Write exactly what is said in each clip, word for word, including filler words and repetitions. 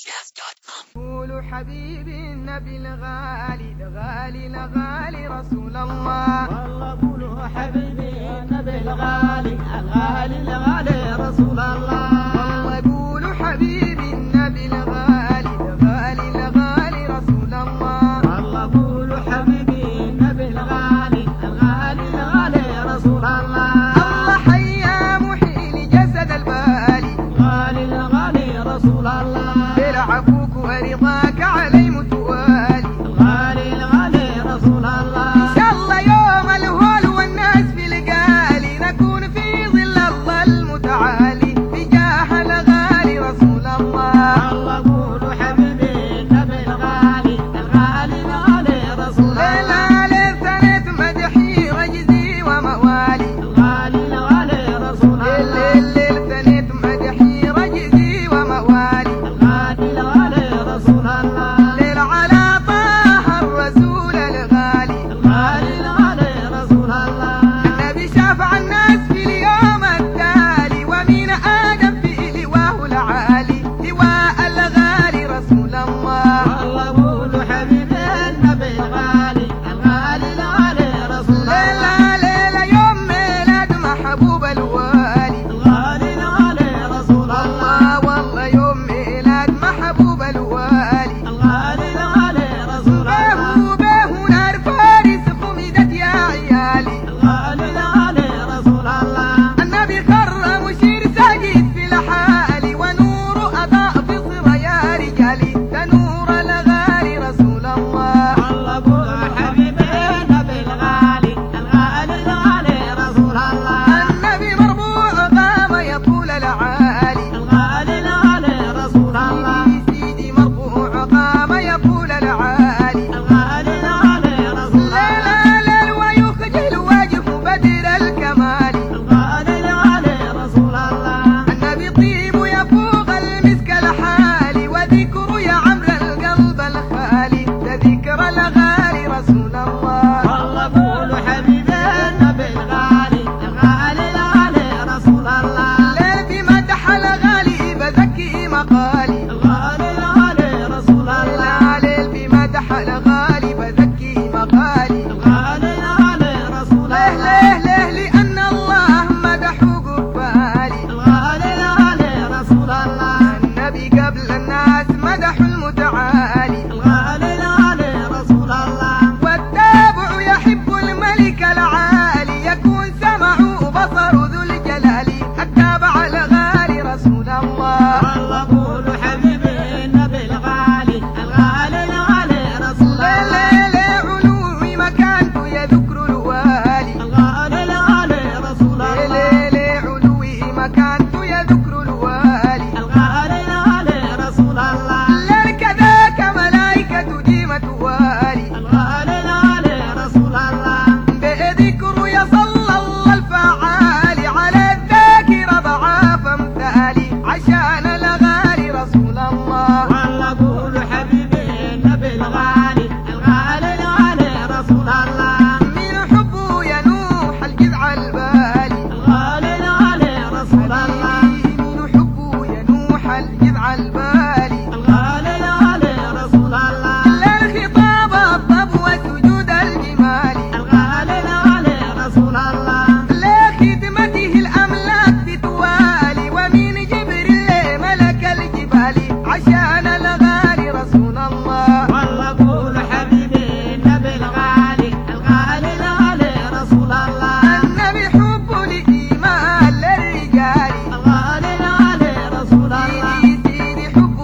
jazz dot com. قولوا حبيبي النبي الغالي الغالي الغالي رسول الله. والله قولوا حبيبي النبي الغالي الغالي الغالي رسول الله. والله قولوا حبيبي النبي الغالي الغالي الغالي رسول الله. والله قولوا حبيبي النبي الغالي الغالي الغالي رسول الله. الله حيا محيي لجسد البالي الغالي الغالي رسول الله. بالعفوك ورضاك علي متوالي. الغالي الغالي رسول الله. إن شاء الله يوم الهول والناس في القالي نكون في ظل الله المتعالي بجاه الغالي رسول الله. والله قولوا حبيبي النبي الغالي الغالي الغالي رسول الله. ليلة ثنيت مدحي رجزي وموالي. الغالي الغالي رسول الله. الليل ثنيت مدحي رجزي وموالي. الغالي الغالي رسول الله. ليل على طه الرسول الغالي. الغالي الغالي رسول الله. النبي شافع الناس في اليوم التالي ومن آدم في لواه العالي لواء الغالي رسول الله. والله قولوا حبيبي النبي الغالي الغالي الغالي رسول الله. ليلة ليلة يوم ميلاد محبوب الوالي. الغالي الغالي رسول الله. الله والله يوم ميلاد محبوب الوالي. الغالي الغالي رسول الله. به به نار فارس خمدت يا عيالي. الغالي الغالي رسول الله. النبي كرم مشير ساجد في الحال ونور أضاء في صرى يا رجالي تنور الغالي رسول الله. والله قولوا حبيبي النبي الغالي الغالي الغالي رسول الله. النبي مربوع قام يطول العالي. الغالي الغالي رسول الله. سيدي مربوع قام يطول العالي. الغالي الغالي رسول الله. ليل ليل ويخجل وجه بدر الكمال. الغالي الغالي رسول الله. النبي طيب يفوق المسك الحالي وذكر يا عمرو القلب الخالي تذكر الغالي رسول الله. والله قولوا حبيبي النبي الغالي الغالي الغالي رسول الله. ليل بمدح الغالي بزكي مقالي. الغالي الغالي رسول الله. ليل بمدح الغالي بزكي مقالي. الغالي الغالي رسول ليه الله. ليه ليه لأن الله مدحه قبالي. الغالي الغالي رسول الله. النبي قبل الناس مدح المتعالي. الغالي الغالي رسول الله. والتابع يحب الملك العالي يكون سمعه بصر ذو الجلال التابع الغالي رسول الله. والله قولوا حبيبي النبي الغالي الغالي الغالي رسول الله. ليل علوي مكانته يذكر الوالي. الغالي الغالي رسول الله. ليل علوي مكانته يذكر الوالي. الغالي الغالي رسول الله. ليل كذاك ملائكة ديمة والي. الغالي الغالي رسول الله. بذكر يصلى الله الفعال على الذاكر ضعاف امثالي عشان الغالي رسول الله. والله قولوا حبيبي النبي الغالي الغالي الغالي رسول الله. من حبه ينوح الجذع البالي. الغالي الغالي رسول الله. من حبه ينوح الجذع البالي. الغالي الغالي رسول الله. للخطاب الطب وسجود الجمال. الغالي الغالي رسول الله. لخدمته الأملاك تتوالي ومن جبريل ملك الجبال عشان الغالي رسول الله. والله قولوا حبيبي النبي الغالي الغالي الغالي رسول الله. النبي حبه لإيمان للرجال. الغالي الغالي رسول الله. سيدي سيدي حبه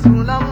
رسول الله